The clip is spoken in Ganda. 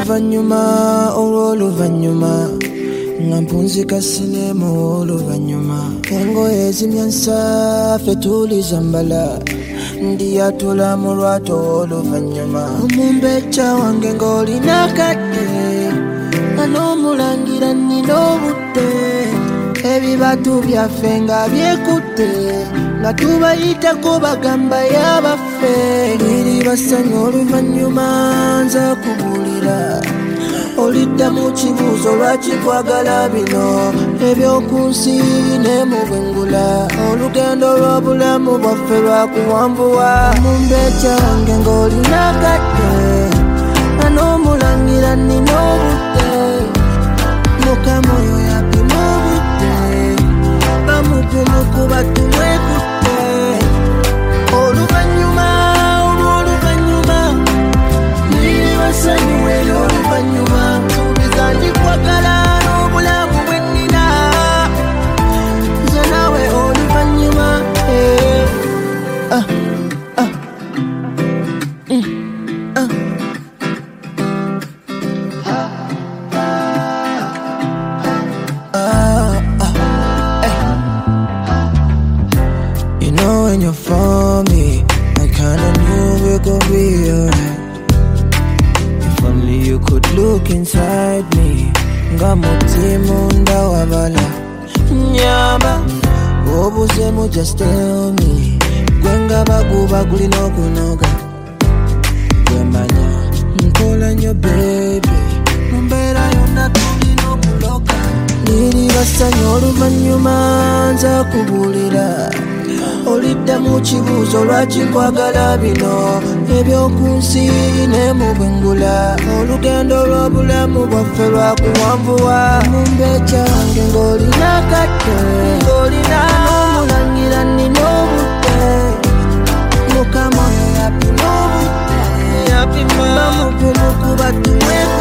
oluvanyuma olw'oluvanyuma nga mpunzika sinema oluvanyuma engoye ezimyansa ffe tulizambala ndiyatula mu lwato oluvanyuma omumbeca wange ng'olina kadde nga n'omulangira nnina obudde ebibatu byaffe nga byekutte nga tubayitako bagamba y'abaffe liri basanyu oluvanyuma nza kubulira olidda mu kibuuzo lwaki twagala bino ebyokunsi ne mu bwengula olugendo lw'obulamu bwaffe lwakuwanvuwa mumbeca wange ng'olina kadde nga n'omulangira nnina obudde mukama oyo yapima obudde bamupumukuba tumwekutte oluvanyuma olw'oluvanyuma liri basanyu eri oluvanyuma tubiza ndikwagala n'obulamu bwennina nze nawe oluvanyuma You know when you're for me, I kinda knew we're gonna be alright. If only you could look inside me, nga mutima ndawabala nyamba obuzemu just tell me gwenga baguba gulina okunoga gwemanya nkola nnyo baby mumbeera yonna tulina okuloka liri basanyu oluvanyuma nza kubulira olidda mu kibuuzo lwaki nkwagala bino ebyokunsi ne mu bwengula olugendo lw'obulamu bwaffe lwakuwanvuwa mumbeca wange ng'olina kadde ng'olina n'omulangira nnina obudde mukama oyo yapima obudde bamupumukuba tumwekutte